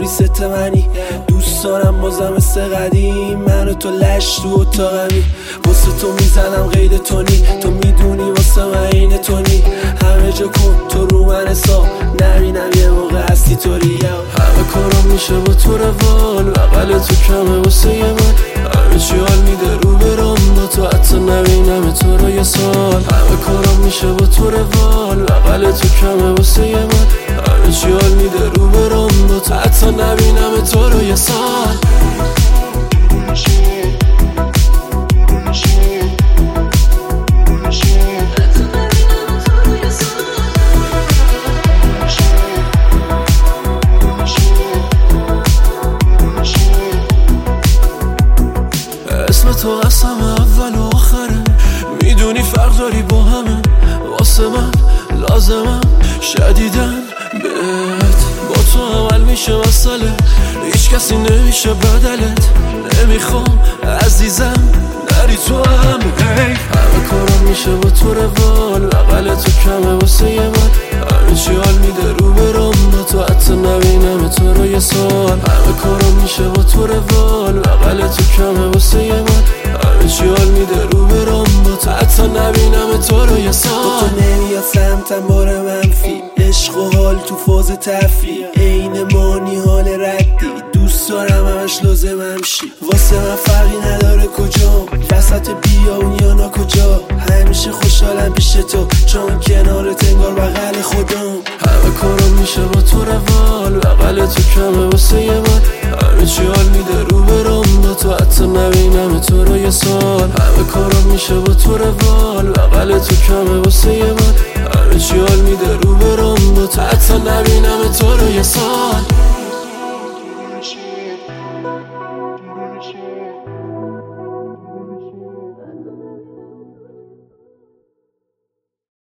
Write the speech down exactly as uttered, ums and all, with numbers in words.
ست منی. دوست دارم بازم مثل قدیم منو تو لش تو اتاقمی. واسه تو میزنم غیر تونی، تو میدونی واسه من این تونی. همه جا کن تو رو من حساب نبینم یه موقع هستی طوری. همه کارم میشه با تو روال، بغل تو کمه واسه یه من. همه چی حال میده رو برام با تو، حتی نبینم تو رو یه سال. همه کارم میشه با تو روال، بغل تو کمه واسه یه من. همه چی حال میده رو برام با تو، حتی نبینم تو رو یه سال. اسم تو قسم اول و آخره، میدونی فرق داری با همه. واسه من لازمم شدیدن بهت، با تو عمل میشه مسئله، هیچ کسی نمیشه بدلت. نمیخوام عزیزم نری تو هم حیف. همه کارم میشه با تو روال، بغل تو کمه واسه یه من. همه چی حال میده رو برام با تو، حتی نبینم تو رو یه سال. همه کارم میشه با تو روال، بغل تو کمه واسه یه من. همه چی حال میده رو برام با تو، حتی نبینم تو رو یه سال. با تو نمیاد سمتم بار منفی، عشق و حال تو فاز تفریح. عین مانی حال ردی، دوست دارم همش لازمم شی. واسه من فرقی نداره کجام، وسط بیاون یا نا کجا. همیشه خوشحالم پیش تو، چون کنارت انگار بغل خودم. همه کارم میشه با تو روال، بغل تو کمه واسه یه من. همه چی حال میده رو برام با تو، حتی نبینم تو رو یه سال. همه کارم میشه با تو روال، بغل تو کمه واسه یه من. همه چی حال میده رو برام با تو، حتی نبینم تو رو یه سال.